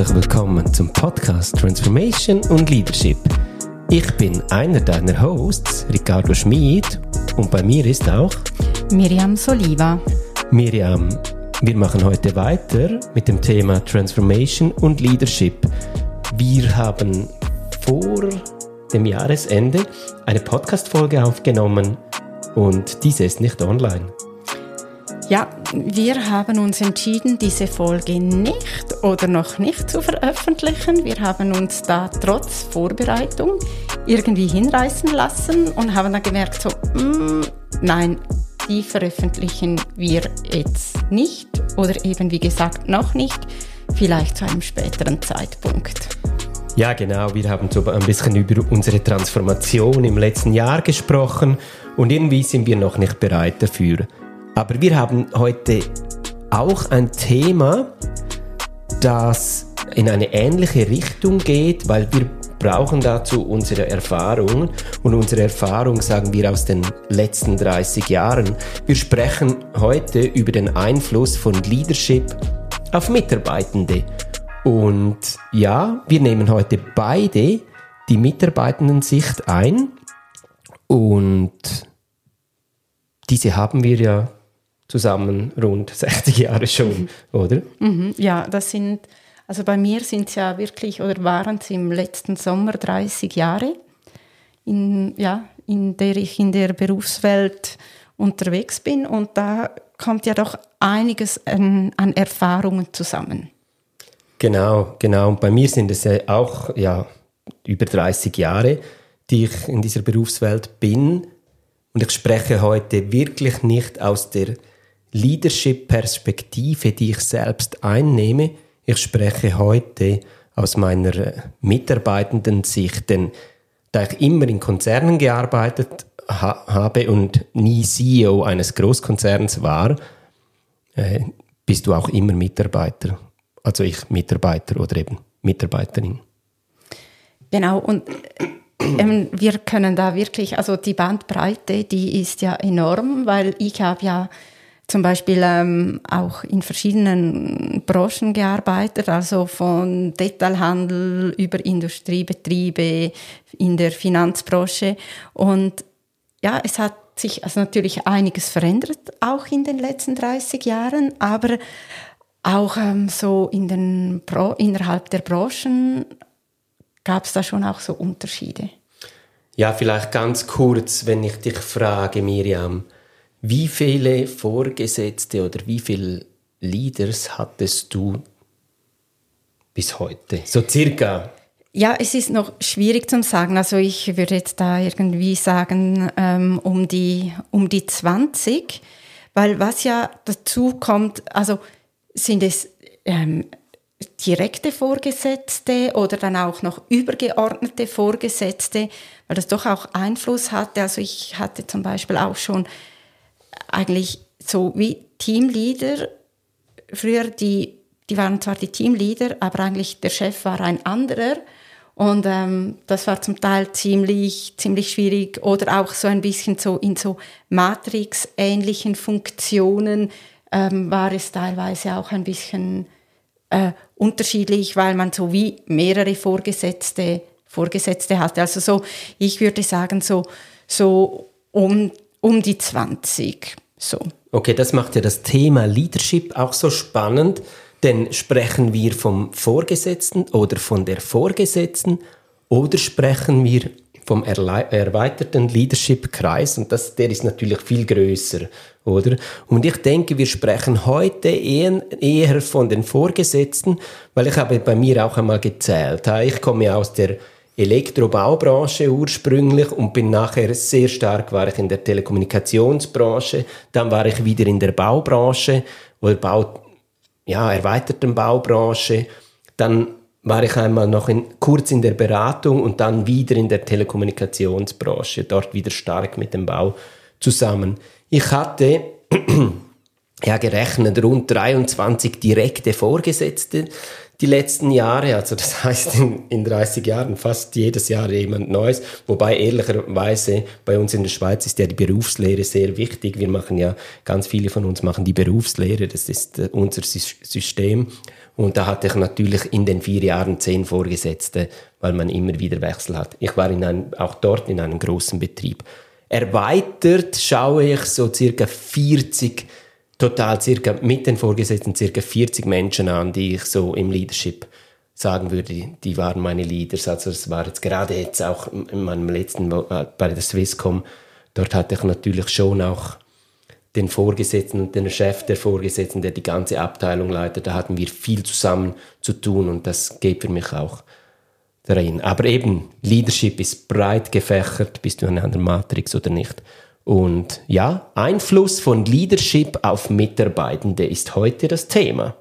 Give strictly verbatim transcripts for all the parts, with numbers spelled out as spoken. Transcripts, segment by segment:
Herzlich willkommen zum Podcast Transformation und Leadership. Ich bin einer deiner Hosts, Ricardo Schmid, und bei mir ist auch Miriam Soliva. Miriam, wir machen heute weiter mit dem Thema Transformation und Leadership. Wir haben vor dem Jahresende eine Podcast-Folge aufgenommen und diese ist nicht online. Ja, wir haben uns entschieden, diese Folge nicht oder noch nicht zu veröffentlichen. Wir haben uns da trotz Vorbereitung irgendwie hinreißen lassen und haben dann gemerkt, so, mm, nein, die veröffentlichen wir jetzt nicht oder eben wie gesagt noch nicht, vielleicht zu einem späteren Zeitpunkt. Ja, genau. Wir haben so ein bisschen über unsere Transformation im letzten Jahr gesprochen und irgendwie sind wir noch nicht bereit dafür. Aber wir haben heute auch ein Thema, das in eine ähnliche Richtung geht, weil wir brauchen dazu unsere Erfahrungen und unsere Erfahrung sagen wir aus den letzten dreißig Jahren. Wir sprechen heute über den Einfluss von Leadership auf Mitarbeitende. Und ja, wir nehmen heute beide die Mitarbeitendensicht ein und diese haben wir ja zusammen rund sechzig Jahre schon, oder? Mhm, ja, das sind, also bei mir sind es ja wirklich, oder waren es im letzten Sommer dreißig Jahre, in, ja, in der ich in der Berufswelt unterwegs bin und da kommt ja doch einiges an, an Erfahrungen zusammen. Genau, genau. Und bei mir sind es ja auch ja, über dreißig Jahre, die ich in dieser Berufswelt bin. Und ich spreche heute wirklich nicht aus der Leadership-Perspektive, die ich selbst einnehme. Ich spreche heute aus meiner Mitarbeitendensicht, denn da ich immer in Konzernen gearbeitet ha- habe und nie C E O eines Großkonzerns war, äh, bist du auch immer Mitarbeiter. Also ich Mitarbeiter oder eben Mitarbeiterin. Genau, und ähm, wir können da wirklich, also die Bandbreite, die ist ja enorm, weil ich habe ja zum Beispiel ähm, auch in verschiedenen Branchen gearbeitet, also von Detailhandel über Industriebetriebe in der Finanzbranche. Und ja, es hat sich also natürlich einiges verändert, auch in den letzten dreißig Jahren, aber auch ähm, so in den Pro- innerhalb der Branchen gab es da schon auch so Unterschiede. Ja, vielleicht ganz kurz, wenn ich dich frage, Miriam, wie viele Vorgesetzte oder wie viele Leaders hattest du bis heute? So circa. Ja, es ist noch schwierig zu sagen. Also ich würde jetzt da irgendwie sagen, ähm, um die, um die zwanzig. Weil was ja dazu kommt, also sind es ähm, direkte Vorgesetzte oder dann auch noch übergeordnete Vorgesetzte, weil das doch auch Einfluss hatte. Also ich hatte zum Beispiel auch schon eigentlich so wie Teamleader, früher die, die waren zwar die Teamleader, aber eigentlich der Chef war ein anderer und ähm, das war zum Teil ziemlich, ziemlich schwierig oder auch so ein bisschen so in so Matrix-ähnlichen Funktionen ähm, war es teilweise auch ein bisschen äh, unterschiedlich, weil man so wie mehrere Vorgesetzte, Vorgesetzte hatte. Also so, ich würde sagen so, so um Um die zwanzig, so. Okay, das macht ja das Thema Leadership auch so spannend, denn sprechen wir vom Vorgesetzten oder von der Vorgesetzten oder sprechen wir vom erle- erweiterten Leadership-Kreis und das, der ist natürlich viel grösser, oder? Und ich denke, wir sprechen heute eher, eher von den Vorgesetzten, weil ich habe bei mir auch einmal gezählt. Ich komme aus der Elektrobaubranche ursprünglich und bin nachher sehr stark war ich in der Telekommunikationsbranche, dann war ich wieder in der Baubranche oder Bau, ja, erweiterten Baubranche, dann war ich einmal noch in, kurz in der Beratung und dann wieder in der Telekommunikationsbranche, dort wieder stark mit dem Bau zusammen. Ich hatte ja, gerechnet rund dreiundzwanzig direkte Vorgesetzte die letzten Jahre. Also das heißt in, in dreißig Jahren fast jedes Jahr jemand Neues. Wobei ehrlicherweise bei uns in der Schweiz ist ja die Berufslehre sehr wichtig. Wir machen ja, ganz viele von uns machen die Berufslehre. Das ist äh, unser System. Und da hatte ich natürlich in den vier Jahren zehn Vorgesetzte, weil man immer wieder Wechsel hat. Ich war in einem, auch dort in einem großen Betrieb. Erweitert schaue ich so circa vierzig total circa mit den Vorgesetzten circa vierzig Menschen an, die ich so im Leadership sagen würde, die waren meine Leaders. Also es war jetzt gerade jetzt auch in meinem letzten, bei der Swisscom, dort hatte ich natürlich schon auch den Vorgesetzten, den Chef der Vorgesetzten, der die ganze Abteilung leitet. Da hatten wir viel zusammen zu tun und das geht für mich auch darin. Aber eben, Leadership ist breit gefächert, bist du in einer Matrix oder nicht. Und ja, Einfluss von Leadership auf Mitarbeitende ist heute das Thema.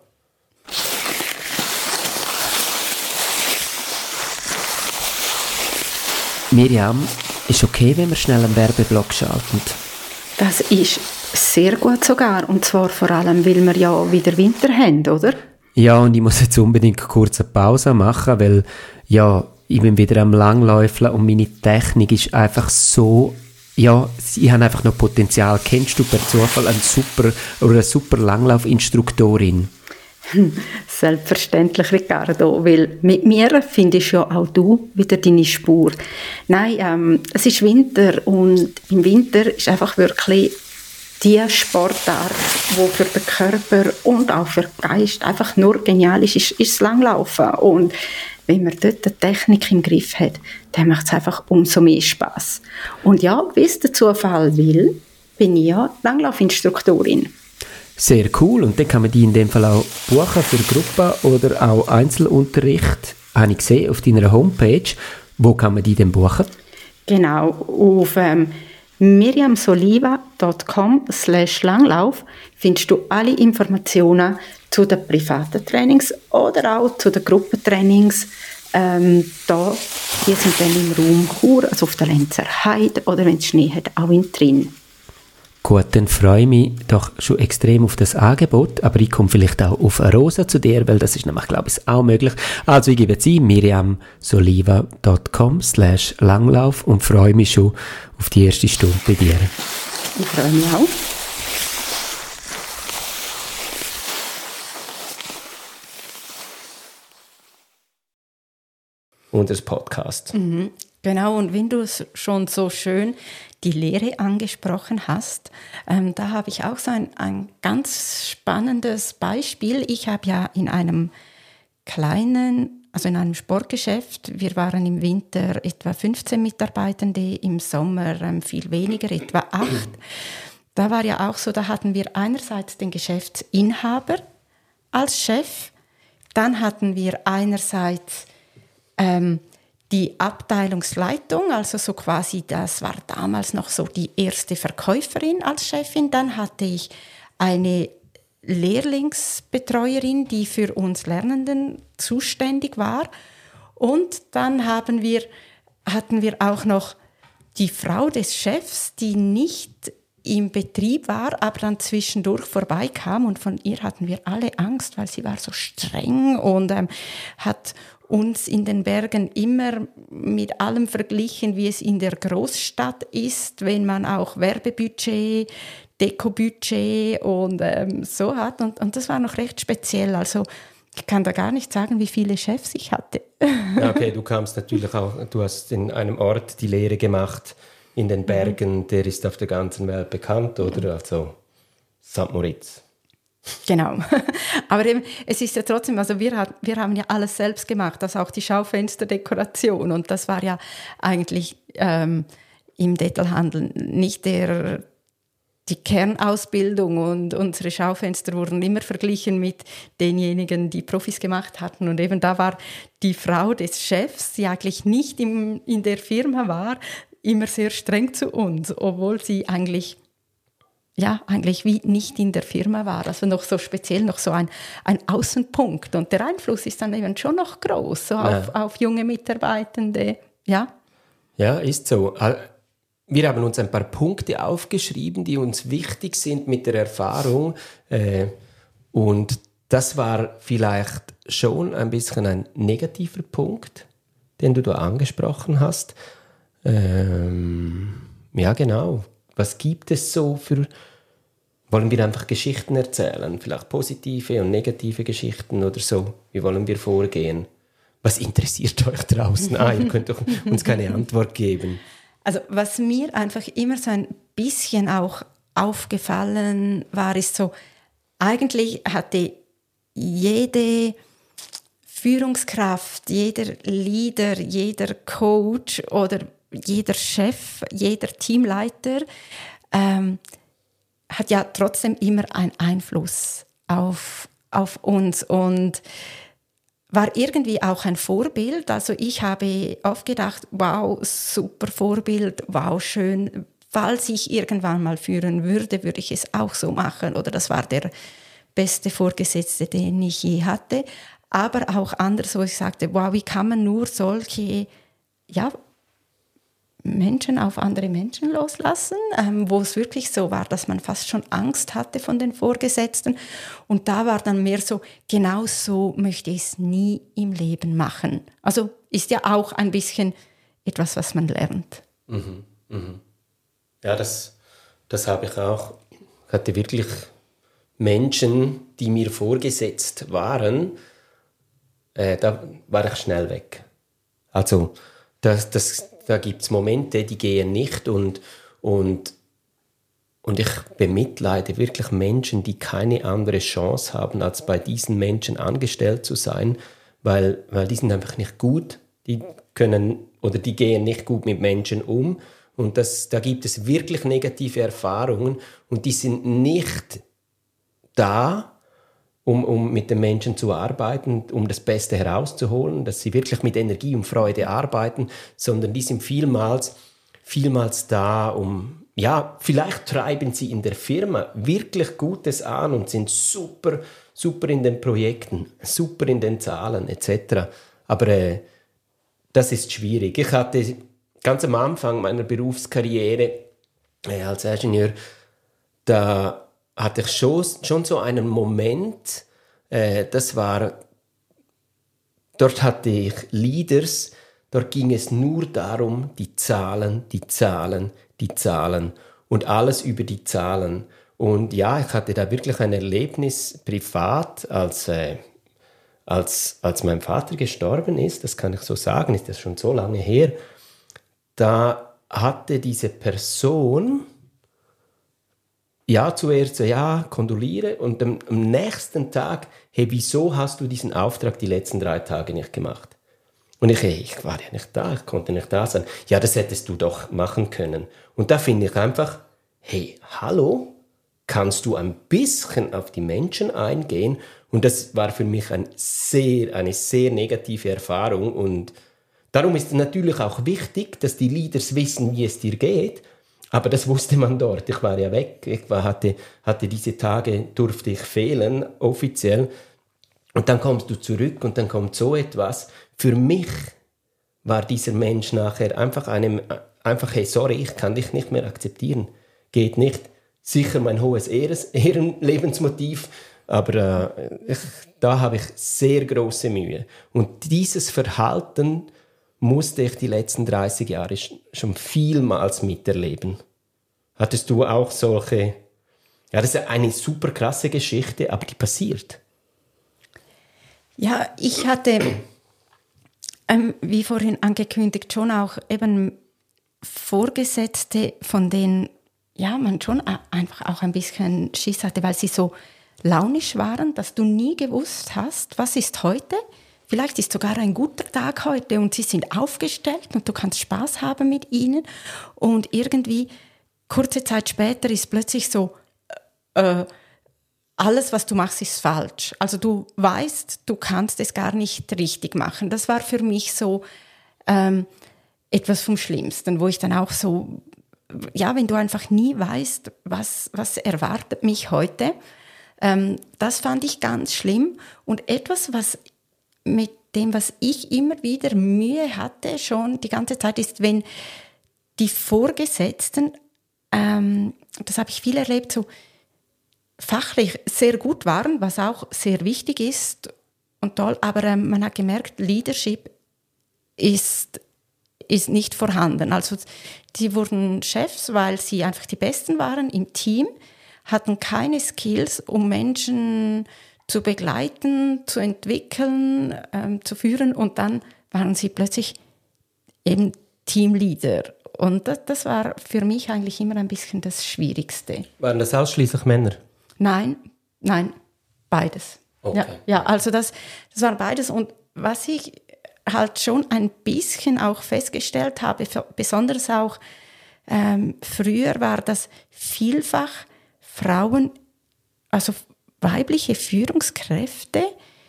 Miriam, ist okay, wenn wir schnell einen Werbeblock schalten? Das ist sehr gut sogar. Und zwar vor allem, weil wir ja wieder Winter haben, oder? Ja, und ich muss jetzt unbedingt kurz eine Pause machen, weil ja, ich bin wieder am Langläufeln und meine Technik ist einfach so... Ja, ich habe einfach noch Potenzial. Kennst du per Zufall einen super oder eine super Langlaufinstruktorin? Selbstverständlich, Ricardo, weil mit mir findest ja auch du wieder deine Spur. Nein, ähm, es ist Winter und im Winter ist einfach wirklich die Sportart, die für den Körper und auch für den Geist einfach nur genial ist, ist, ist das Langlaufen. Und wenn man dort die Technik im Griff hat, dann macht es einfach umso mehr Spass. Und ja, wie es der Zufall will, bin ich ja Langlaufinstruktorin. Sehr cool. Und dann kann man die in dem Fall auch buchen für Gruppen oder auch Einzelunterricht. Habe ich gesehen auf deiner Homepage. Wo kann man die denn buchen? Genau, auf ähm, miriamsoliva.com slash Langlauf findest du alle Informationen zu den privaten Trainings oder auch zu den Gruppentrainings. Ähm, da, die sind dann im Raum Chur, also auf der Lenzer Heide oder wenn es Schnee hat, auch in Trin. Gut, dann freue ich mich doch schon extrem auf das Angebot, aber ich komme vielleicht auch auf eine Rosa zu dir, weil das ist nämlich, glaube ich, auch möglich. Also ich gebe jetzt ein, miriamsoliva.com slash Langlauf und freue mich schon auf die erste Stunde bei dir. Ich freue mich auch. Unser Podcast. Mhm, genau, und wenn du es schon so schön die Lehre angesprochen hast, ähm, da habe ich auch so ein, ein ganz spannendes Beispiel. Ich habe ja in einem kleinen, also in einem Sportgeschäft, wir waren im Winter etwa fünfzehn Mitarbeitende, im Sommer ähm, viel weniger, etwa acht. Da war ja auch so, da hatten wir einerseits den Geschäftsinhaber als Chef, dann hatten wir einerseits ähm, die Abteilungsleitung, also so quasi, das war damals noch so die erste Verkäuferin als Chefin. Dann hatte ich eine Lehrlingsbetreuerin, die für uns Lernenden zuständig war. Und dann haben wir, hatten wir auch noch die Frau des Chefs, die nicht im Betrieb war, aber dann zwischendurch vorbeikam. Und von ihr hatten wir alle Angst, weil sie war so streng und ähm, hat uns in den Bergen immer mit allem verglichen, wie es in der Großstadt ist, wenn man auch Werbebudget, Dekobudget und ähm, so hat. Und, und das war noch recht speziell. Also ich kann da gar nicht sagen, wie viele Chefs ich hatte. Okay, du kamst natürlich auch, du hast in einem Ort die Lehre gemacht, in den Bergen, der ist auf der ganzen Welt bekannt, oder? Also Sankt Moritz. Genau. Aber eben, es ist ja trotzdem, also wir, hat, wir haben ja alles selbst gemacht, also auch die Schaufensterdekoration. Und das war ja eigentlich ähm, im Detailhandel nicht der, die Kernausbildung. Und unsere Schaufenster wurden immer verglichen mit denjenigen, die Profis gemacht hatten. Und eben da war die Frau des Chefs, die eigentlich nicht im, in der Firma war, immer sehr streng zu uns, obwohl sie eigentlich ja, eigentlich wie nicht in der Firma war. Also noch so speziell, noch so ein, ein Außenpunkt. Und der Einfluss ist dann eben schon noch groß, so auf, ja. auf junge Mitarbeitende. Ja, ja, ist so. wir haben uns ein paar Punkte aufgeschrieben, die uns wichtig sind mit der Erfahrung. Äh, und das war vielleicht schon ein bisschen ein negativer Punkt, den du da angesprochen hast. Ähm, ja, genau. Was gibt es so für... Wollen wir einfach Geschichten erzählen? Vielleicht positive und negative Geschichten oder so? Wie wollen wir vorgehen? Was interessiert euch draußen? Ah, ihr könnt doch uns keine Antwort geben. Also was mir einfach immer so ein bisschen auch aufgefallen war, ist so, eigentlich hatte jede Führungskraft, jeder Leader, jeder Coach oder jeder Chef, jeder Teamleiter ähm, hat ja trotzdem immer einen Einfluss auf, auf uns und war irgendwie auch ein Vorbild. Also ich habe oft gedacht, wow, super Vorbild, wow, schön. Falls ich irgendwann mal führen würde, würde ich es auch so machen. Oder das war der beste Vorgesetzte, den ich je hatte. Aber auch anders, wo ich sagte, wow, wie kann man nur solche, ja, Menschen auf andere Menschen loslassen, ähm, wo es wirklich so war, dass man fast schon Angst hatte von den Vorgesetzten. Und da war dann mehr so, genau so möchte ich es nie im Leben machen. Also ist ja auch ein bisschen etwas, was man lernt. Mhm, mhm. Ja, das, das habe ich auch. Ich hatte wirklich Menschen, die mir vorgesetzt waren, äh, da war ich schnell weg. Also das, das Da gibt es Momente, die gehen nicht und, und, und ich bemitleide wirklich Menschen, die keine andere Chance haben, als bei diesen Menschen angestellt zu sein, weil, weil die sind einfach nicht gut, die können oder die gehen nicht gut mit Menschen um und das, da gibt es wirklich negative Erfahrungen und die sind nicht da, Um, um mit den Menschen zu arbeiten, um das Beste herauszuholen, dass sie wirklich mit Energie und Freude arbeiten, sondern die sind vielmals, vielmals da, um, ja, vielleicht treiben sie in der Firma wirklich Gutes an und sind super, super in den Projekten, super in den Zahlen et cetera. Aber äh, das ist schwierig. Ich hatte ganz am Anfang meiner Berufskarriere äh, als Ingenieur, da hatte ich schon, schon so einen Moment, äh, das war, dort hatte ich Leaders, dort ging es nur darum, die Zahlen, die Zahlen, die Zahlen und alles über die Zahlen. Und ja, ich hatte da wirklich ein Erlebnis privat, als, äh, als, als mein Vater gestorben ist, das kann ich so sagen, ist das schon so lange her, da hatte diese Person... Ja, zuerst so, ja, kondoliere und am, am nächsten Tag, hey, wieso hast du diesen Auftrag die letzten drei Tage nicht gemacht? Und ich, hey, ich war ja nicht da, ich konnte nicht da sein. Ja, das hättest du doch machen können. Und da finde ich einfach, hey, hallo, kannst du ein bisschen auf die Menschen eingehen? Und das war für mich ein sehr, eine sehr negative Erfahrung und darum ist es natürlich auch wichtig, dass die Leaders wissen, wie es dir geht. Aber das wusste man dort. Ich war ja weg. Ich war, hatte, hatte diese Tage, durfte ich fehlen, offiziell. Und dann kommst du zurück und dann kommt so etwas. Für mich war dieser Mensch nachher einfach einem, einfach, hey, sorry, ich kann dich nicht mehr akzeptieren. Geht nicht. Sicher mein hohes Ehres, Ehrenlebensmotiv, aber äh, ich, da habe ich sehr große Mühe. Und dieses Verhalten musste ich die letzten dreißig Jahre schon vielmals miterleben. Hattest du auch solche... Ja, das ist eine super krasse Geschichte, aber die passiert. Ja, ich hatte, ähm, wie vorhin angekündigt, schon auch eben Vorgesetzte, von denen ja, man schon einfach auch ein bisschen Schiss hatte, weil sie so launisch waren, dass du nie gewusst hast, was ist heute. Vielleicht ist sogar ein guter Tag heute und sie sind aufgestellt und du kannst Spaß haben mit ihnen. Und irgendwie, kurze Zeit später ist plötzlich so, äh, alles, was du machst, ist falsch. Also du weißt, du kannst es gar nicht richtig machen. Das war für mich so ähm, etwas vom Schlimmsten, wo ich dann auch so, ja, wenn du einfach nie weißt, was, was erwartet mich heute, ähm, das fand ich ganz schlimm. Und etwas, was mit dem, was ich immer wieder Mühe hatte, schon die ganze Zeit, ist, wenn die Vorgesetzten, ähm, das habe ich viel erlebt, so fachlich sehr gut waren, was auch sehr wichtig ist und toll, aber ähm, man hat gemerkt, Leadership ist, ist nicht vorhanden. Also die wurden Chefs, weil sie einfach die Besten waren im Team, hatten keine Skills, um Menschen zu begleiten, zu entwickeln, ähm, zu führen, und dann waren sie plötzlich eben Teamleader. Und das, das war für mich eigentlich immer ein bisschen das Schwierigste. Waren das ausschließlich Männer? Nein, nein, beides. Okay. Ja, ja, also das, das war beides. Und was ich halt schon ein bisschen auch festgestellt habe, besonders auch ähm, früher, war, dass vielfach Frauen, also weibliche Führungskräfte,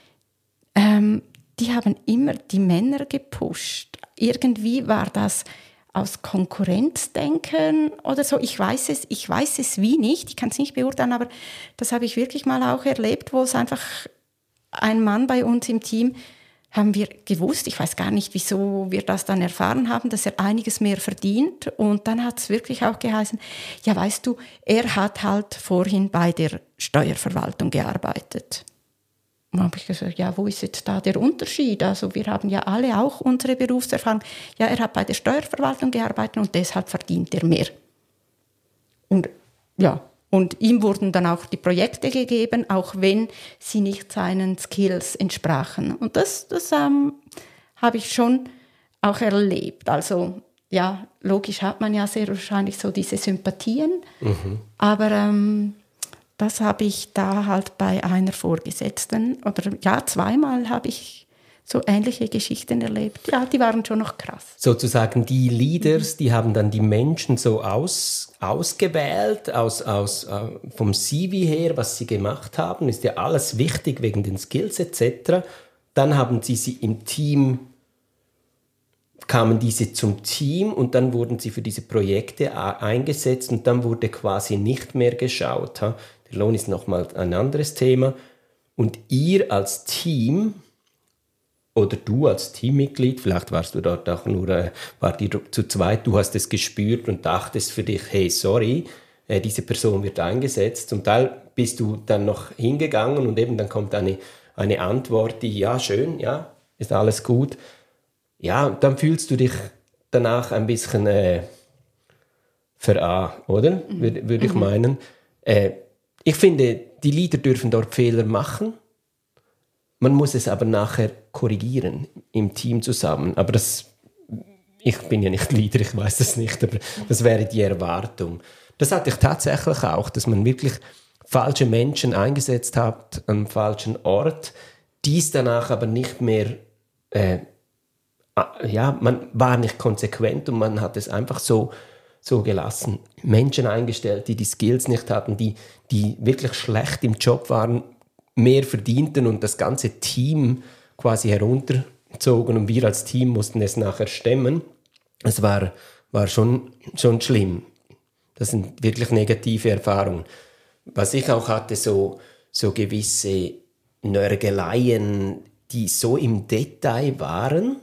ähm, die haben immer die Männer gepusht. Irgendwie war das aus Konkurrenzdenken oder so. Ich weiß es, ich weiß es wie nicht, ich kann es nicht beurteilen, aber das habe ich wirklich mal auch erlebt, wo es einfach ein Mann bei uns im Team, haben wir gewusst, ich weiß gar nicht, wieso wir das dann erfahren haben, dass er einiges mehr verdient, und dann hat es wirklich auch geheißen, ja, weißt du, er hat halt vorhin bei der Steuerverwaltung gearbeitet. Und dann habe ich gesagt, ja, wo ist jetzt da der Unterschied? Also wir haben ja alle auch unsere Berufserfahrung. Ja, er hat bei der Steuerverwaltung gearbeitet und deshalb verdient er mehr. Und ja, und ihm wurden dann auch die Projekte gegeben, auch wenn sie nicht seinen Skills entsprachen. Und das, das ähm, habe ich schon auch erlebt. Also ja, logisch hat man ja sehr wahrscheinlich so diese Sympathien, mhm. aber ähm, das habe ich da halt bei einer Vorgesetzten, oder ja, zweimal habe ich so ähnliche Geschichten erlebt. Ja, die waren schon noch krass. Sozusagen die Leaders, die haben dann die Menschen so aus, ausgewählt, aus, aus, äh, vom C V her, was sie gemacht haben, ist ja alles wichtig wegen den Skills et cetera. Dann haben sie sie im Team, kamen diese zum Team und dann wurden sie für diese Projekte eingesetzt und dann wurde quasi nicht mehr geschaut. Ha? Der Lohn ist nochmal ein anderes Thema. Und ihr als Team oder du als Teammitglied, vielleicht warst du dort auch nur, äh, wart ihr zu zweit, du hast es gespürt und dachtest für dich, hey, sorry, äh, diese Person wird eingesetzt. Zum Teil bist du dann noch hingegangen und eben dann kommt eine, eine Antwort, die, ja, schön, ja, ist alles gut. Ja, dann fühlst du dich danach ein bisschen äh, verah, oder? Mhm. Würde, würde ich mhm. meinen. Äh, ich finde, die Leader dürfen dort Fehler machen. Man muss es aber nachher korrigieren, im Team zusammen. Aber das, ich bin ja nicht Leader, ich weiß das nicht, aber das wäre die Erwartung. Das hatte ich tatsächlich auch, dass man wirklich falsche Menschen eingesetzt hat, am falschen Ort, dies danach aber nicht mehr, äh, ja, man war nicht konsequent und man hat es einfach so, so gelassen. Menschen eingestellt, die die Skills nicht hatten, die, die wirklich schlecht im Job waren, mehr verdienten und das ganze Team quasi herunterzogen und wir als Team mussten es nachher stemmen. Es war, war schon, schon schlimm. Das sind wirklich negative Erfahrungen. Was ich auch hatte, so, so gewisse Nörgeleien, die so im Detail waren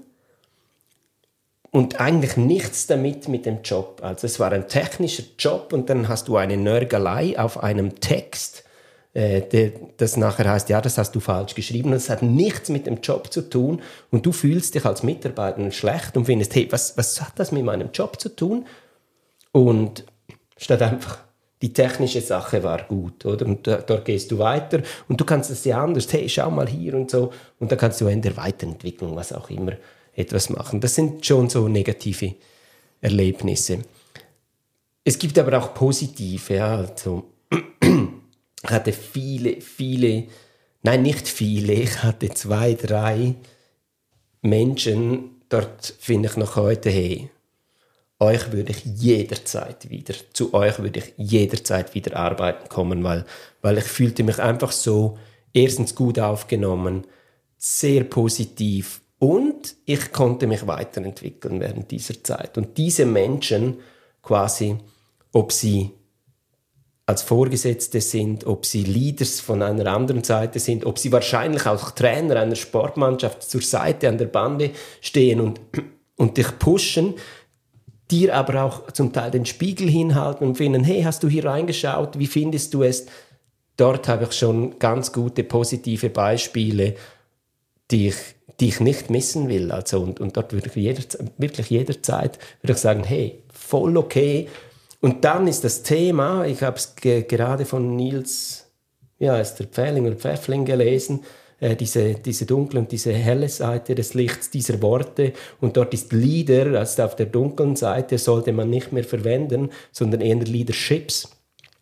und eigentlich nichts damit mit dem Job. Also es war ein technischer Job und dann hast du eine Nörgelei auf einem Text, äh, der, das nachher heißt, ja, das hast du falsch geschrieben. Das hat nichts mit dem Job zu tun und du fühlst dich als Mitarbeiter schlecht und findest, hey, was, was hat das mit meinem Job zu tun? Und statt einfach, die technische Sache war gut, oder? Und da, dort gehst du weiter und du kannst es ja anders, hey, schau mal hier und so. Und dann kannst du in der Weiterentwicklung, was auch immer, etwas machen. Das sind schon so negative Erlebnisse. Es gibt aber auch positive, ja, also ich hatte viele, viele, nein, nicht viele, ich hatte zwei, drei Menschen, dort finde ich noch heute, hey, euch würde ich jederzeit wieder, zu euch würde ich jederzeit wieder arbeiten kommen, weil, weil ich fühlte mich einfach so, erstens gut aufgenommen, sehr positiv und ich konnte mich weiterentwickeln während dieser Zeit. Und diese Menschen quasi, ob sie als Vorgesetzte sind, ob sie Leaders von einer anderen Seite sind, ob sie wahrscheinlich auch Trainer einer Sportmannschaft zur Seite an der Bande stehen und, und dich pushen, dir aber auch zum Teil den Spiegel hinhalten und finden, hey, hast du hier reingeschaut, wie findest du es? Dort habe ich schon ganz gute, positive Beispiele, die ich, die ich nicht missen will. Also, und, und dort würde ich jeder, wirklich jederzeit würde ich sagen, hey, voll okay. Und dann ist das Thema, ich habe es ge- gerade von Nils, ja, ist der Pfähling oder Pfäffling gelesen, äh, diese, diese dunkle und diese helle Seite des Lichts, dieser Worte. Und dort ist Leader, also auf der dunklen Seite sollte man nicht mehr verwenden, sondern eher Leaderships.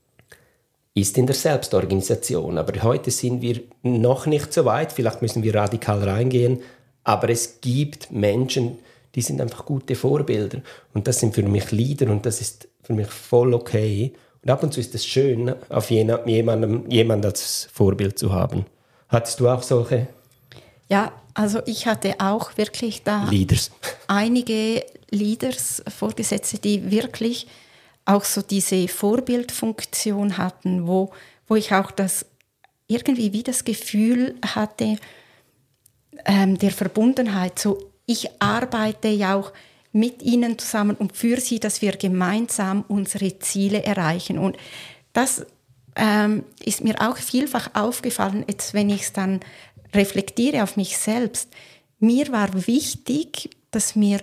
Ist in der Selbstorganisation. Aber heute sind wir noch nicht so weit, vielleicht müssen wir radikal reingehen, aber es gibt Menschen, die sind einfach gute Vorbilder und das sind für mich Leader und das ist für mich voll okay. Und ab und zu ist es schön, auf jemandem, jemand als Vorbild zu haben. Hattest du auch solche Ja, also ich hatte auch wirklich da Leaders? einige Leaders, Vorgesetzte, die wirklich auch so diese Vorbildfunktion hatten, wo, wo ich auch das irgendwie wie das Gefühl hatte ähm, der Verbundenheit. So, ich arbeite ja auch mit ihnen zusammen und für sie, dass wir gemeinsam unsere Ziele erreichen. Und das ähm, ist mir auch vielfach aufgefallen, jetzt wenn ich es dann reflektiere auf mich selbst. Mir war wichtig, dass mir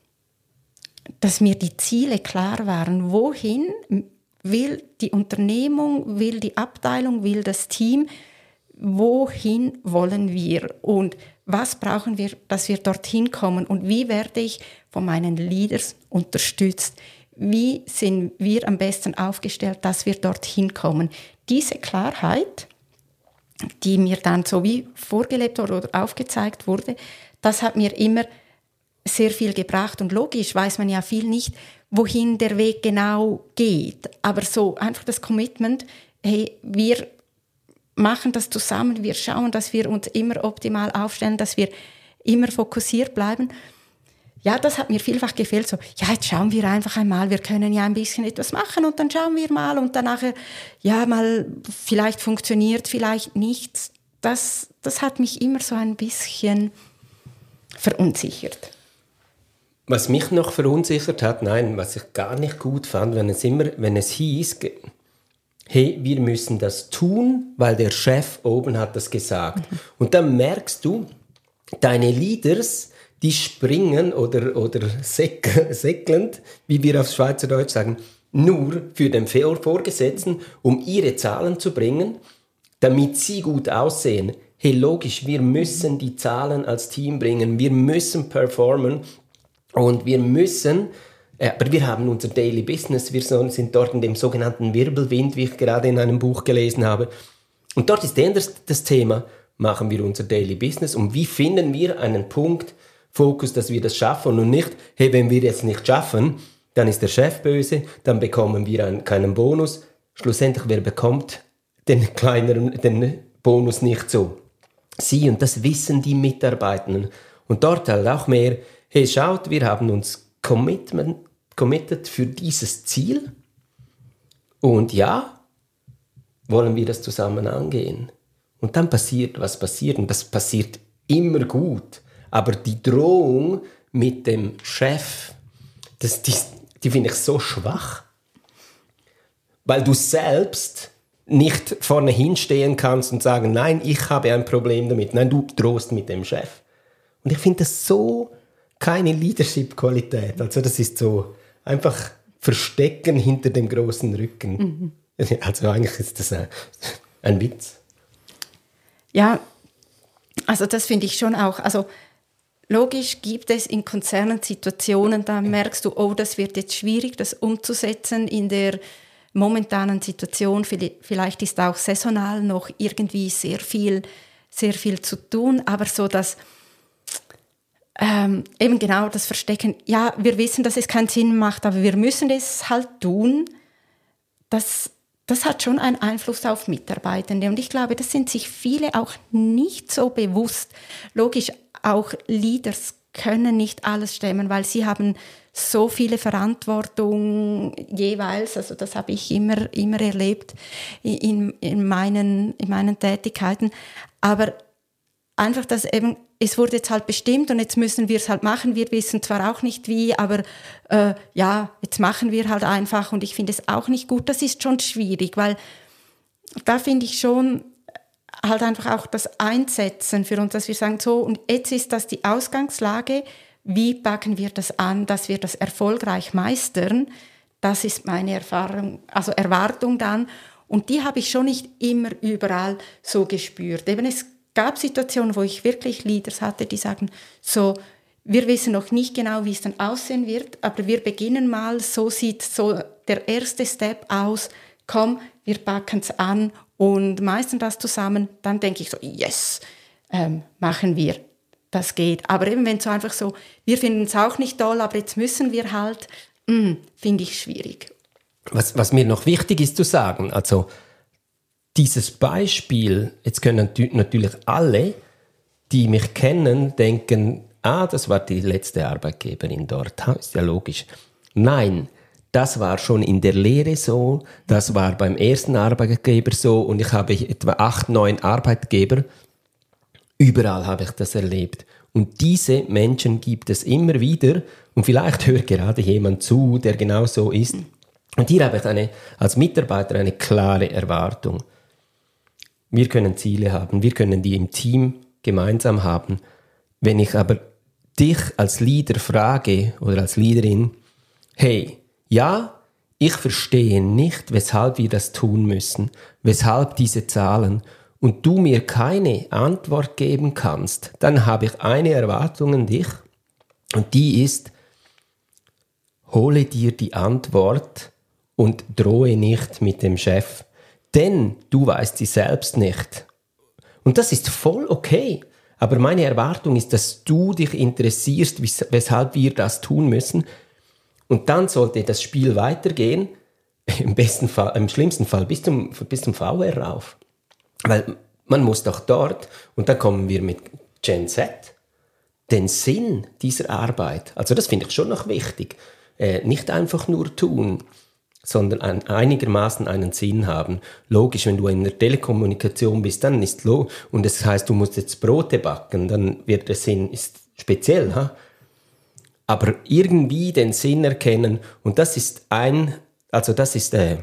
dass mir die Ziele klar waren. Wohin will die Unternehmung, will die Abteilung, will das Team, wohin wollen wir und was brauchen wir, dass wir dorthin kommen und wie werde ich von meinen Leaders unterstützt? Wie sind wir am besten aufgestellt, dass wir dorthin kommen? Diese Klarheit, die mir dann so wie vorgelebt wurde oder aufgezeigt wurde, das hat mir immer sehr viel gebracht und logisch weiß man ja viel nicht, wohin der Weg genau geht. Aber so einfach das Commitment, hey, wir machen das zusammen, wir schauen, dass wir uns immer optimal aufstellen, dass wir immer fokussiert bleiben. Ja, das hat mir vielfach gefehlt. So, ja, jetzt schauen wir einfach einmal, wir können ja ein bisschen etwas machen und dann schauen wir mal und dann nachher, ja, mal vielleicht funktioniert, vielleicht nichts. Das, das hat mich immer so ein bisschen verunsichert. Was mich noch verunsichert hat, nein, was ich gar nicht gut fand, wenn es immer, wenn es hieß, hey, wir müssen das tun, weil der Chef oben hat das gesagt. Mhm. Und dann merkst du, deine Leaders, die springen oder, oder säck, säckelnd, wie wir auf Schweizerdeutsch sagen, nur für den Vorgesetzten, um ihre Zahlen zu bringen, damit sie gut aussehen. Hey, logisch, wir müssen die Zahlen als Team bringen, wir müssen performen, und wir müssen, äh, aber wir haben unser Daily Business, wir sind dort in dem sogenannten Wirbelwind, wie ich gerade in einem Buch gelesen habe. Und dort ist eher das, das Thema, machen wir unser Daily Business und wie finden wir einen Punkt, Fokus, dass wir das schaffen und nicht, hey, wenn wir jetzt nicht schaffen, dann ist der Chef böse, dann bekommen wir einen, keinen Bonus. Schlussendlich, wer bekommt den kleineren, den Bonus nicht so? Sie, und das wissen die Mitarbeitenden. Und dort halt auch mehr, hey, schaut, wir haben uns commitment, committed für dieses Ziel und ja, wollen wir das zusammen angehen. Und dann passiert, was passiert, und das passiert immer gut. Aber die Drohung mit dem Chef, das, die, die finde ich so schwach. Weil du selbst nicht vorne hinstehen kannst und sagen, nein, ich habe ein Problem damit. Nein, du drohst mit dem Chef. Und ich finde das so keine Leadership-Qualität. Also das ist so einfach Verstecken hinter dem großen Rücken. Mhm. Also eigentlich ist das ein, ein Witz. Ja, also das finde ich schon auch. Also logisch gibt es in Konzernen Situationen, da merkst du, oh, das wird jetzt schwierig, das umzusetzen in der momentanen Situation. Vielleicht ist auch saisonal noch irgendwie sehr viel, sehr viel zu tun, aber so dass Ähm, eben genau das Verstecken, ja, wir wissen, dass es keinen Sinn macht, aber wir müssen es halt tun, das, das hat schon einen Einfluss auf Mitarbeitende und ich glaube, das sind sich viele auch nicht so bewusst. Logisch, auch Leaders können nicht alles stemmen, weil sie haben so viele Verantwortung jeweils, also das habe ich immer, immer erlebt in, in, meinen, in meinen Tätigkeiten, aber einfach, dass eben, es wurde jetzt halt bestimmt und jetzt müssen wir es halt machen. Wir wissen zwar auch nicht wie, aber äh, ja, jetzt machen wir halt einfach und ich finde es auch nicht gut. Das ist schon schwierig, weil da finde ich schon halt einfach auch das Einsetzen für uns, dass wir sagen, so, und jetzt ist das die Ausgangslage, wie packen wir das an, dass wir das erfolgreich meistern. Das ist meine Erfahrung, also Erwartung dann. Und die habe ich schon nicht immer überall so gespürt. Eben es gab Situationen, wo ich wirklich Leaders hatte, die sagen, so, wir wissen noch nicht genau, wie es dann aussehen wird, aber wir beginnen mal, so sieht so der erste Step aus, komm, wir packen es an und meistern das zusammen. Dann denke ich so, yes, ähm, machen wir, das geht. Aber eben wenn so einfach so, wir finden es auch nicht toll, aber jetzt müssen wir halt, mm, finde ich schwierig. Was, was mir noch wichtig ist zu sagen, also dieses Beispiel, jetzt können natürlich alle, die mich kennen, denken, ah, das war die letzte Arbeitgeberin dort, ha, ist ja logisch. Nein, das war schon in der Lehre so, das war beim ersten Arbeitgeber so und ich habe etwa acht, neun Arbeitgeber. Überall habe ich das erlebt. Und diese Menschen gibt es immer wieder und vielleicht hört gerade jemand zu, der genau so ist. Und hier habe ich eine, als Mitarbeiter eine klare Erwartung. Wir können Ziele haben, wir können die im Team gemeinsam haben. Wenn ich aber dich als Leader frage oder als Leaderin, hey, ja, ich verstehe nicht, weshalb wir das tun müssen, weshalb diese Zahlen, und du mir keine Antwort geben kannst, dann habe ich eine Erwartung an dich und die ist, hole dir die Antwort und drohe nicht mit dem Chef, denn du weißt sie selbst nicht. Und das ist voll okay, aber meine Erwartung ist, dass du dich interessierst, weshalb wir das tun müssen. Und dann sollte das Spiel weitergehen, im besten Fall, im schlimmsten Fall bis zum, bis zum V R rauf. Weil man muss doch dort, und dann kommen wir mit Gen Z, den Sinn dieser Arbeit, also das finde ich schon noch wichtig, äh, nicht einfach nur tun, sondern ein, einigermaßen einen Sinn haben. Logisch, wenn du in der Telekommunikation bist, dann ist lo und das heißt, du musst jetzt Brote backen, dann wird der Sinn ist speziell, ha? Aber irgendwie den Sinn erkennen und das ist ein, also das ist äh,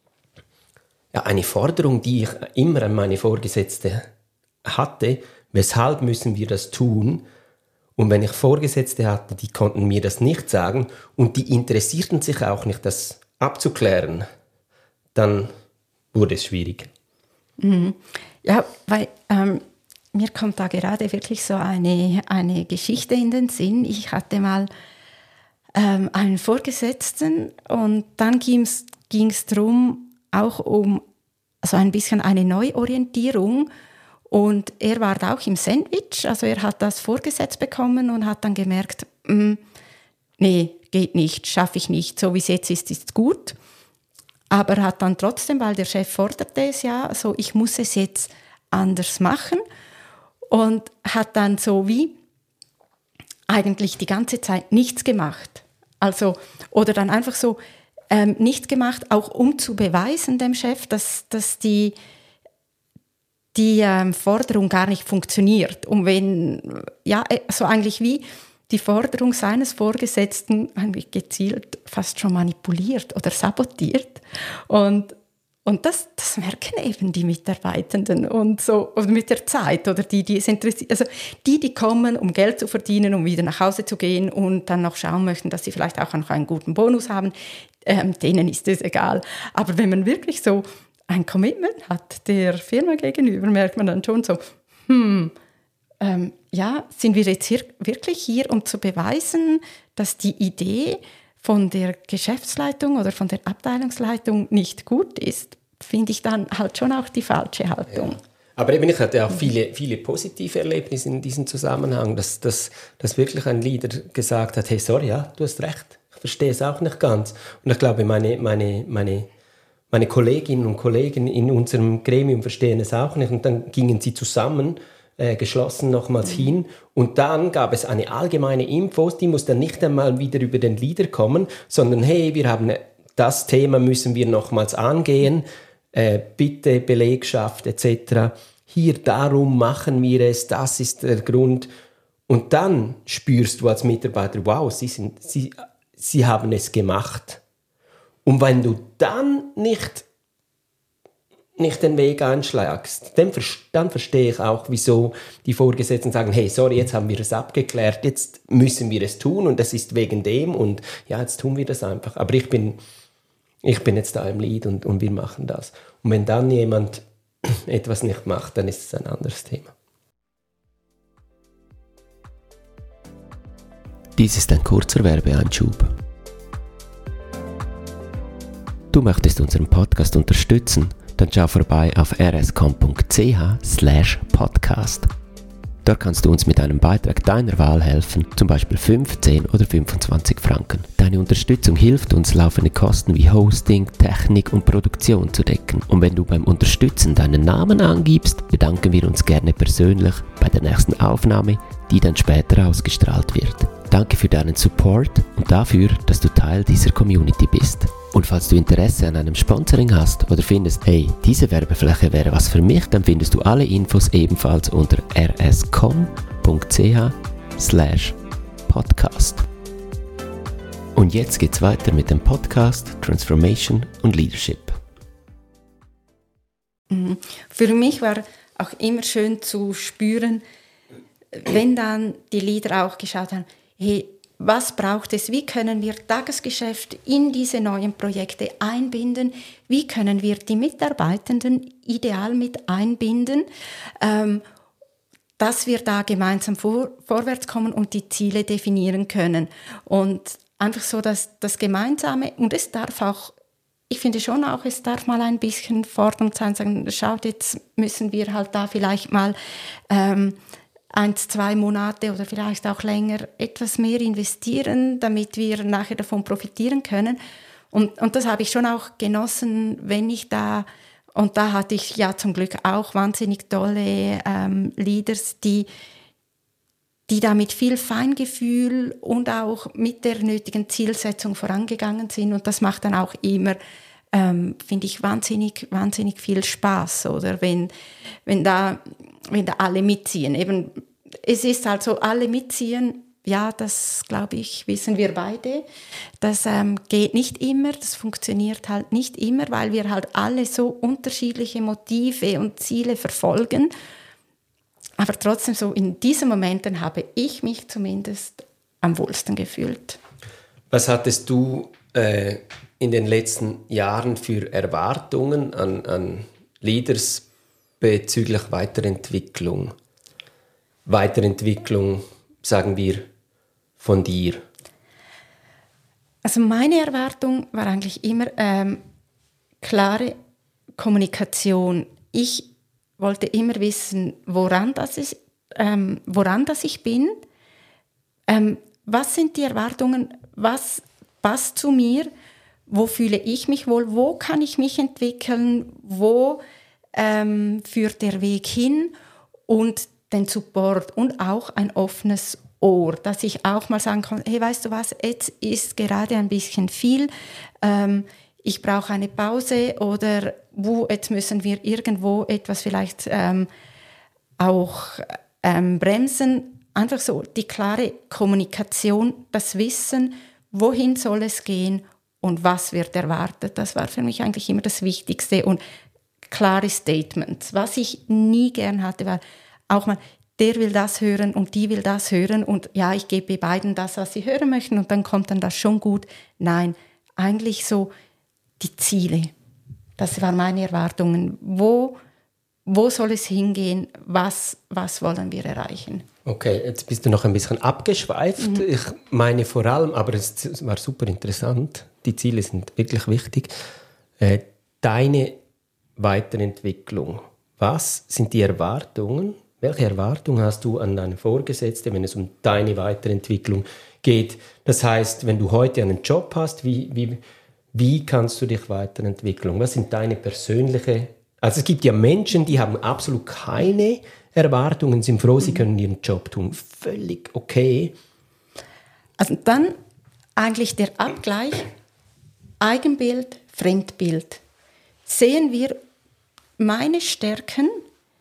ja, eine Forderung, die ich immer an meine Vorgesetzte hatte. Weshalb müssen wir das tun? Und wenn ich Vorgesetzte hatte, die konnten mir das nicht sagen und die interessierten sich auch nicht, das abzuklären, dann wurde es schwierig. Mhm. Ja, weil ähm, mir kommt da gerade wirklich so eine, eine Geschichte in den Sinn. Ich hatte mal ähm, einen Vorgesetzten und dann ging es darum, auch um also ein bisschen eine Neuorientierung. Und er war auch im Sandwich, also er hat das vorgesetzt bekommen und hat dann gemerkt, nee, geht nicht, schaffe ich nicht, so wie es jetzt ist, ist gut. Aber hat dann trotzdem, weil der Chef forderte es ja, so ich muss es jetzt anders machen und hat dann so wie eigentlich die ganze Zeit nichts gemacht. Also, oder dann einfach so ähm, nichts gemacht, auch um zu beweisen dem Chef, dass, dass die die ähm, Forderung gar nicht funktioniert. Und wenn, ja, so eigentlich wie die Forderung seines Vorgesetzten eigentlich gezielt fast schon manipuliert oder sabotiert. Und, und das, das merken eben die Mitarbeitenden und so, oder mit der Zeit, oder die, die es interessiert, also die, die kommen, um Geld zu verdienen, um wieder nach Hause zu gehen und dann noch schauen möchten, dass sie vielleicht auch noch einen guten Bonus haben, ähm, denen ist es egal. Aber wenn man wirklich so ein Commitment hat der Firma gegenüber, merkt man dann schon so, hm, ähm, ja, sind wir jetzt hier wirklich hier, um zu beweisen, dass die Idee von der Geschäftsleitung oder von der Abteilungsleitung nicht gut ist, finde ich dann halt schon auch die falsche Haltung. Ja. Aber eben, ich hatte auch viele, viele positive Erlebnisse in diesem Zusammenhang, dass, dass, dass wirklich ein Leader gesagt hat, hey, sorry, ja, du hast recht, ich verstehe es auch nicht ganz. Und ich glaube, meine, meine, meine Meine Kolleginnen und Kollegen in unserem Gremium verstehen es auch nicht. Und dann gingen sie zusammen, äh, geschlossen nochmals mhm. hin. Und dann gab es eine allgemeine Info, die muss dann nicht einmal wieder über den Leader kommen, sondern hey, wir haben das Thema, müssen wir nochmals angehen. Äh, bitte Belegschaft et cetera. hier, darum machen wir es, das ist der Grund. Und dann spürst du als Mitarbeiter, wow, sie, sind, sie, sie haben es gemacht. Und wenn du dann nicht, nicht den Weg einschlägst, dann, dann verstehe ich auch, wieso die Vorgesetzten sagen, hey, sorry, jetzt haben wir es abgeklärt, jetzt müssen wir es tun und das ist wegen dem und ja, jetzt tun wir das einfach. Aber ich bin, ich bin jetzt da im Lead und, und wir machen das. Und wenn dann jemand etwas nicht macht, dann ist es ein anderes Thema. Dies ist ein kurzer Werbeeinschub. Du möchtest unseren Podcast unterstützen? Dann schau vorbei auf r s com punkt c h slash podcast. Dort kannst du uns mit einem Beitrag deiner Wahl helfen, zum Beispiel fünf, zehn oder fünfundzwanzig Franken. Deine Unterstützung hilft uns, laufende Kosten wie Hosting, Technik und Produktion zu decken. Und wenn du beim Unterstützen deinen Namen angibst, bedanken wir uns gerne persönlich bei der nächsten Aufnahme, die dann später ausgestrahlt wird. Danke für deinen Support und dafür, dass du Teil dieser Community bist. Und falls du Interesse an einem Sponsoring hast oder findest, hey, diese Werbefläche wäre was für mich, dann findest du alle Infos ebenfalls unter r s punkt com punkt c h slash podcast. Und jetzt geht's weiter mit dem Podcast Transformation und Leadership. Für mich war auch immer schön zu spüren, wenn dann die Leader auch geschaut haben, hey, was braucht es, wie können wir Tagesgeschäft in diese neuen Projekte einbinden, wie können wir die Mitarbeitenden ideal mit einbinden, ähm, dass wir da gemeinsam vor, vorwärts kommen und die Ziele definieren können. Und einfach so, dass das Gemeinsame, und es darf auch, ich finde schon auch, es darf mal ein bisschen fordernd sein, sagen, schaut, jetzt müssen wir halt da vielleicht mal ähm, eins, zwei Monate oder vielleicht auch länger etwas mehr investieren, damit wir nachher davon profitieren können. Und, und das habe ich schon auch genossen, wenn ich da, und da hatte ich ja zum Glück auch wahnsinnig tolle ähm, Leaders, die, die da mit viel Feingefühl und auch mit der nötigen Zielsetzung vorangegangen sind. Und das macht dann auch immer, ähm, finde ich, wahnsinnig, wahnsinnig viel Spaß, oder? Wenn, wenn da, wenn da alle mitziehen. Eben, es ist halt so, alle mitziehen, ja, das, glaube ich, wissen wir beide. Das ähm, geht nicht immer, das funktioniert halt nicht immer, weil wir halt alle so unterschiedliche Motive und Ziele verfolgen. Aber trotzdem so in diesen Momenten habe ich mich zumindest am wohlsten gefühlt. Was hattest du äh, in den letzten Jahren für Erwartungen an, an Leaders bezüglich Weiterentwicklung? Weiterentwicklung, sagen wir, von dir? Also meine Erwartung war eigentlich immer ähm, klare Kommunikation. Ich wollte immer wissen, woran das ist, ähm, woran das ich bin, ähm, was sind die Erwartungen, was passt zu mir, wo fühle ich mich wohl, wo kann ich mich entwickeln, wo ähm, führt der Weg hin, und den Support und auch ein offenes Ohr, dass ich auch mal sagen kann, hey, weißt du was, jetzt ist gerade ein bisschen viel, ähm, ich brauche eine Pause, oder wo, jetzt müssen wir irgendwo etwas vielleicht ähm, auch ähm, bremsen. Einfach so die klare Kommunikation, das Wissen, wohin soll es gehen und was wird erwartet. Das war für mich eigentlich immer das Wichtigste, und klare Statements. Was ich nie gern hatte, war auch mal, der will das hören und die will das hören und ja, ich gebe beiden das, was sie hören möchten, und dann kommt dann das schon gut. Nein, eigentlich so die Ziele. Das waren meine Erwartungen. Wo, wo soll es hingehen? Was, was wollen wir erreichen? Okay, jetzt bist du noch ein bisschen abgeschweift. Mhm. Ich meine vor allem, aber es war super interessant, die Ziele sind wirklich wichtig. Äh, deine Weiterentwicklung, was sind die Erwartungen? Welche Erwartungen hast du an deine Vorgesetzte, wenn es um deine Weiterentwicklung geht? Das heißt, wenn du heute einen Job hast, wie, wie, wie kannst du dich weiterentwickeln? Was sind deine persönliche... Also es gibt ja Menschen, die haben absolut keine Erwartungen, sind froh, sie können ihren Job tun. Völlig okay. Also dann eigentlich der Abgleich, Eigenbild, Fremdbild. Sehen wir meine Stärken,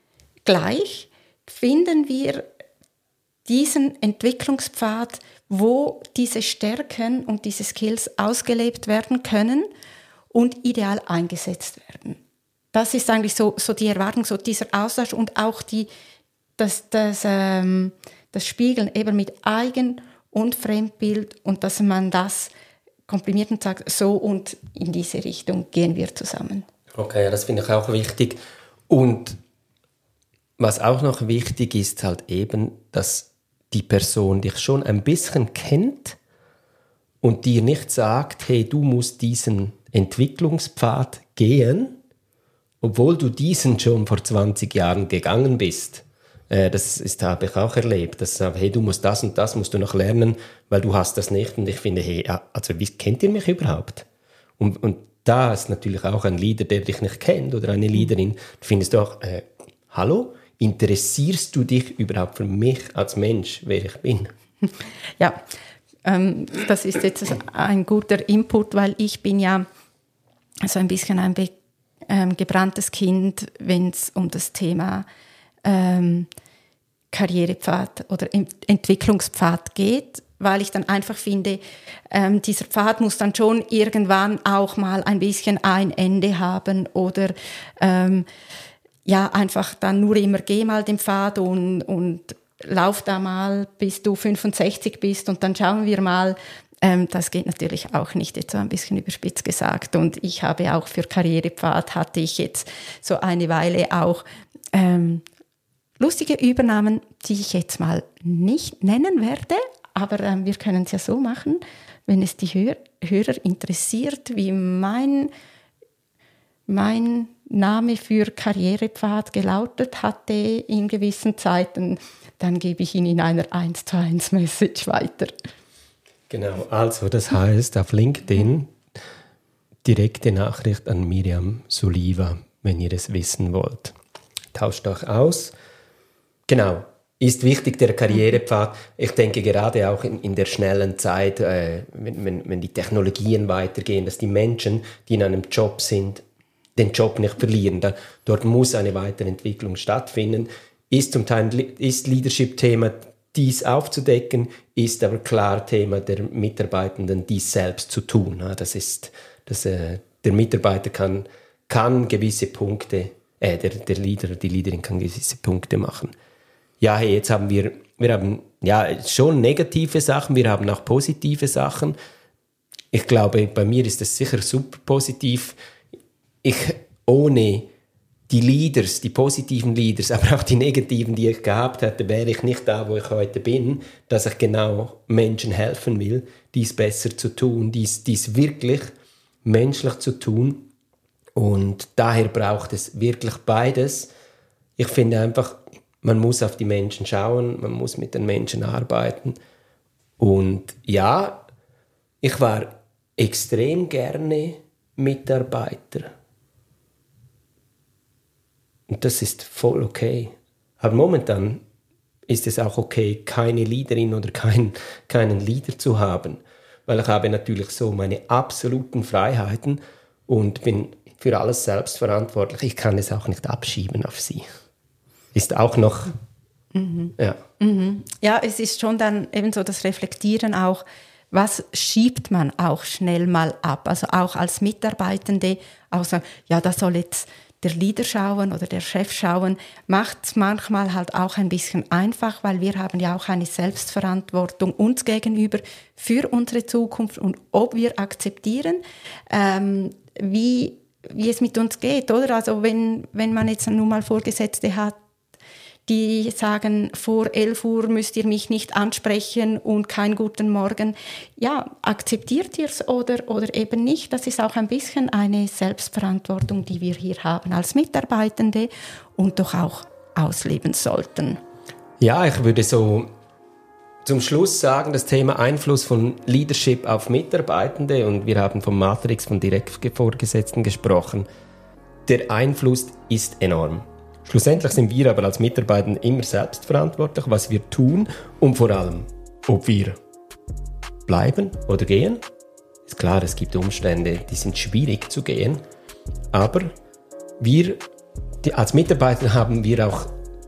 gleich finden wir diesen Entwicklungspfad, wo diese Stärken und diese Skills ausgelebt werden können und ideal eingesetzt werden. Das ist eigentlich so, so die Erwartung, so dieser Austausch und auch die, das, das, ähm, das Spiegeln eben mit Eigen- und Fremdbild und dass man das komprimiert und sagt, so und in diese Richtung gehen wir zusammen. Okay, das finde ich auch wichtig. Und was auch noch wichtig ist, halt eben, dass die Person dich schon ein bisschen kennt und dir nicht sagt, hey, du musst diesen Entwicklungspfad gehen, obwohl du diesen schon vor zwanzig Jahren gegangen bist. Äh, das ist, habe ich auch erlebt. Dass, hey, du musst das und das musst du noch lernen, weil du hast das nicht. Und ich finde, hey, also wie kennt ihr mich überhaupt? Und, und da ist natürlich auch ein Leader, der dich nicht kennt oder eine Leaderin. Du findest du auch, äh, hallo? Interessierst du dich überhaupt für mich als Mensch, wer ich bin? Ja, ähm, das ist jetzt ein guter Input, weil ich bin ja so ein bisschen ein be- ähm, gebranntes Kind, wenn es um das Thema ähm, Karrierepfad oder Ent- Entwicklungspfad geht, weil ich dann einfach finde, ähm, dieser Pfad muss dann schon irgendwann auch mal ein bisschen ein Ende haben oder ähm, ja, einfach dann nur immer geh mal den Pfad und, und lauf da mal, bis du fünfundsechzig bist und dann schauen wir mal. Ähm, das geht natürlich auch nicht, jetzt so ein bisschen überspitzt gesagt. Und ich habe auch für Karrierepfad hatte ich jetzt so eine Weile auch ähm, lustige Übernahmen, die ich jetzt mal nicht nennen werde, aber ähm, wir können es ja so machen, wenn es die Hör- Hörer interessiert, wie mein, mein Name für Karrierepfad gelautet hatte in gewissen Zeiten, dann gebe ich ihn in einer eins zu eins Message weiter. Genau, also das heißt auf LinkedIn direkte Nachricht an Miriam Soliva, wenn ihr es wissen wollt. Tauscht euch aus. Genau, ist wichtig der Karrierepfad. Ich denke gerade auch in, in der schnellen Zeit, äh, wenn, wenn, wenn die Technologien weitergehen, dass die Menschen, die in einem Job sind, den Job nicht verlieren. Da, dort muss eine Weiterentwicklung stattfinden. Ist zum Teil ist Leadership-Thema, dies aufzudecken, ist aber klar Thema der Mitarbeitenden, dies selbst zu tun. Das ist, dass, äh, der Mitarbeiter kann, kann gewisse Punkte, äh, der, der Leader, die Leaderin kann gewisse Punkte machen. Ja, hey, jetzt haben wir, wir haben ja schon negative Sachen, wir haben auch positive Sachen. Ich glaube, bei mir ist das sicher super positiv. Ich, ohne die Leaders, die positiven Leaders, aber auch die negativen, die ich gehabt hätte, wäre ich nicht da, wo ich heute bin, dass ich genau Menschen helfen will, dies besser zu tun, dies, dies wirklich menschlich zu tun. Und daher braucht es wirklich beides. Ich finde einfach, man muss auf die Menschen schauen, man muss mit den Menschen arbeiten. Und ja, ich war extrem gerne Mitarbeiter. Und das ist voll okay. Aber momentan ist es auch okay, keine Leaderin oder kein, keinen Leader zu haben. Weil ich habe natürlich so meine absoluten Freiheiten und bin für alles selbst verantwortlich. Ich kann es auch nicht abschieben auf sie. Ist auch noch... Mhm. Ja. Mhm. Ja, es ist schon dann eben so das Reflektieren auch, was schiebt man auch schnell mal ab? Also auch als Mitarbeitende, auch sagen, ja, da soll jetzt der Leader schauen oder der Chef schauen, macht es manchmal halt auch ein bisschen einfach, weil wir haben ja auch eine Selbstverantwortung uns gegenüber für unsere Zukunft und ob wir akzeptieren, ähm, wie, wie es mit uns geht, oder? Also wenn, wenn man jetzt nun mal Vorgesetzte hat, die sagen, vor elf Uhr müsst ihr mich nicht ansprechen und keinen guten Morgen. Ja, akzeptiert ihr es oder, oder eben nicht? Das ist auch ein bisschen eine Selbstverantwortung, die wir hier haben als Mitarbeitende und doch auch ausleben sollten. Ja, ich würde so zum Schluss sagen, das Thema Einfluss von Leadership auf Mitarbeitende, und wir haben vom Matrix von Direktvorgesetzten gesprochen. Der Einfluss ist enorm. Schlussendlich sind wir aber als Mitarbeiter immer selbstverantwortlich, was wir tun und vor allem, ob wir bleiben oder gehen. Ist klar, es gibt Umstände, die sind schwierig zu gehen, aber wir die, als Mitarbeiter haben wir auch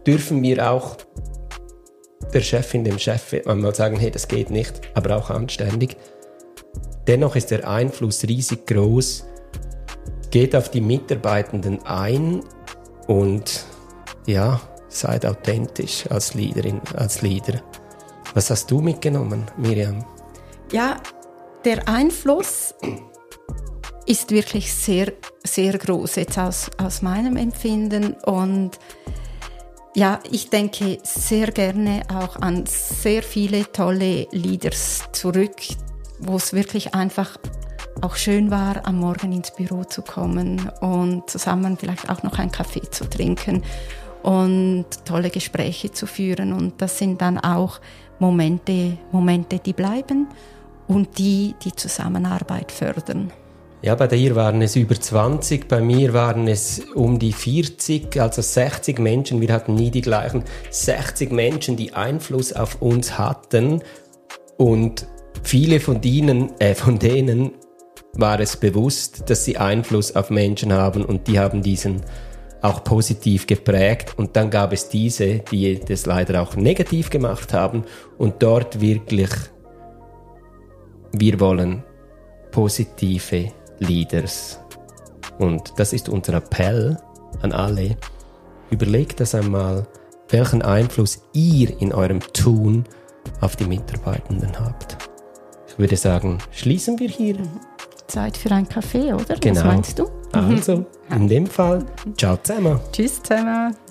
dürfen wir auch der Chefin, dem Chef einmal sagen, hey, das geht nicht, aber auch anständig. Dennoch ist der Einfluss riesig groß. Geht auf die Mitarbeitenden ein und ja, seid authentisch als Leaderin, als Leader. Was hast du mitgenommen, Miriam? Ja, der Einfluss ist wirklich sehr, sehr groß jetzt aus, aus meinem Empfinden und ja, ich denke sehr gerne auch an sehr viele tolle Leaders zurück, wo es wirklich einfach auch schön war, am Morgen ins Büro zu kommen und zusammen vielleicht auch noch einen Kaffee zu trinken und tolle Gespräche zu führen. Und das sind dann auch Momente, Momente, die bleiben und die die Zusammenarbeit fördern. Ja, bei dir waren es über zwanzig, bei mir waren es um die vierzig, also sechzig Menschen. Wir hatten nie die gleichen sechzig Menschen, die Einfluss auf uns hatten. Und viele von denen, äh, von denen war es bewusst, dass sie Einfluss auf Menschen haben und die haben diesen auch positiv geprägt. Und dann gab es diese, die das leider auch negativ gemacht haben. Und dort wirklich, wir wollen positive Leaders. Und das ist unser Appell an alle. Überlegt das einmal, welchen Einfluss ihr in eurem Tun auf die Mitarbeitenden habt. Ich würde sagen, schließen wir hier. Zeit für einen Kaffee, oder? Genau. Was meinst du? Also, in dem Fall, ciao zusammen. Tschüss zusammen.